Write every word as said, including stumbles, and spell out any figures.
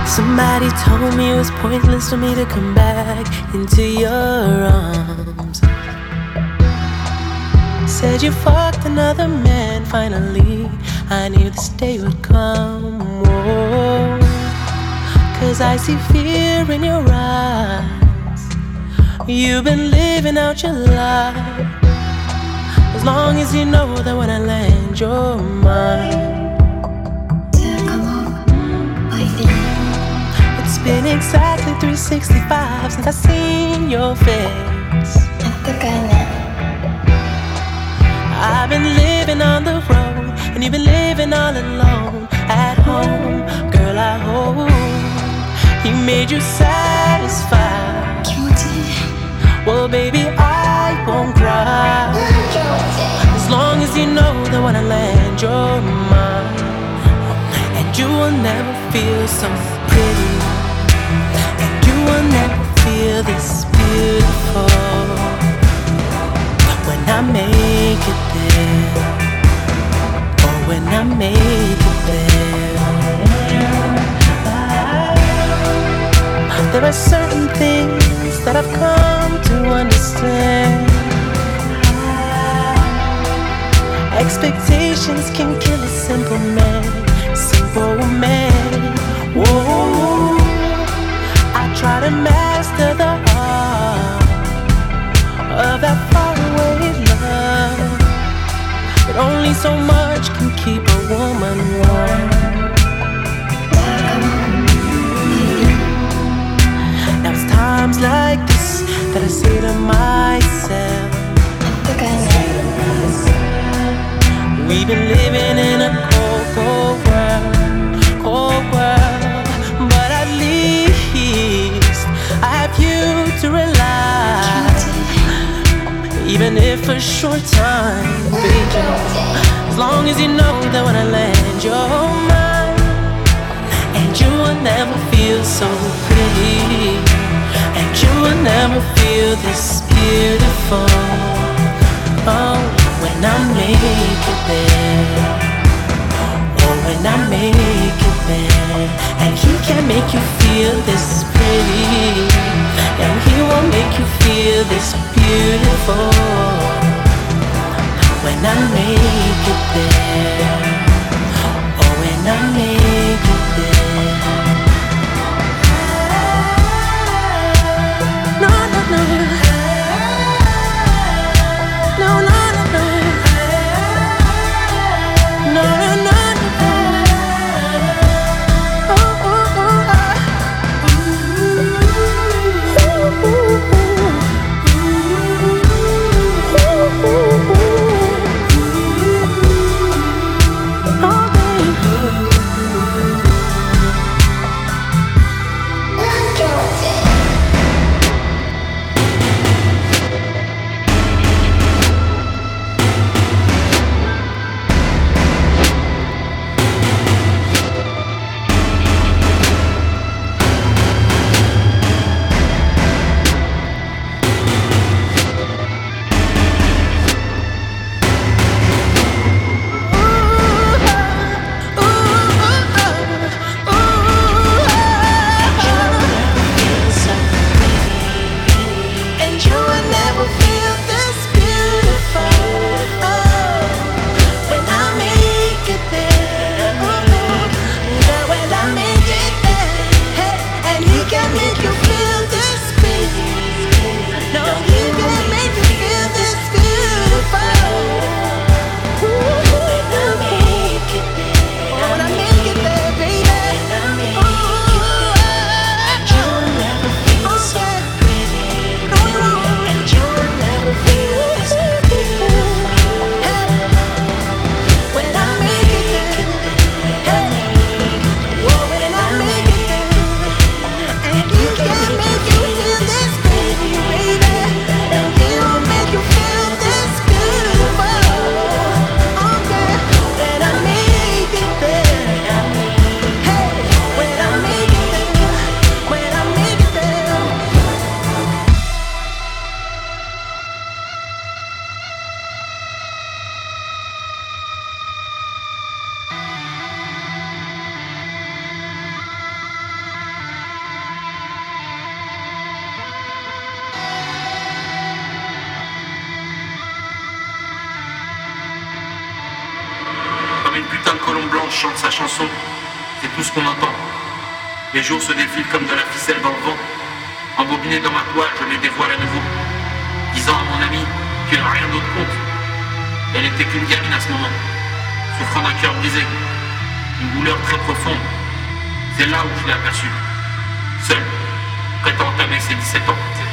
Somebody told me it was pointless for me to come back into your arms. Said you fucked another man, finally I knew this day would come. Whoa. Cause I see fear in your eyes. You've been living out your life. As long as you know that when I land, you're mine. It's been exactly three sixty-five since I seen your face. I've been living on the road, and you've been living all alone at home. Girl, I hope he made you satisfied. Well, baby, I won't cry, as long as you know that when I land, you're mine. And you will never feel so pretty, and you will never feel this beautiful when I make it there, or when I make it there. There are certain things that I've come to understand. Expectations can kill a simple man, simple man. Whoa, I try to master the art of that faraway love, but only so much can keep a woman warm. Now it's times like this that I say to myself, we've been living in a cold, cold world, cold world, but at least I have you to rely, even if for a short time, baby. As long as you know that when I land, you're mine, and you will never feel so pretty, and you will never feel this beautiful. Oh, when I make it there, oh, when I make it there, and he can make you feel this pretty, and he will make you feel this beautiful. When I make it there, oh, when I make it there. No, no, no. No, no, no, no. No, no, no, no. Oh, oh, oh, oh. Ooh, ooh, ooh, ooh, ooh. Oh, baby. chante sa chanson, c'est tout ce qu'on entend. Les jours se défilent comme de la ficelle dans le vent. Embobiné dans ma toile, je les dévoile à nouveau, disant à mon ami qu'il n'a rien d'autre compte. Elle n'était qu'une gamine à ce moment, souffrant d'un cœur brisé, une douleur très profonde. C'est là où je l'ai aperçue, seule, prête à entamer ses dix-sept ans.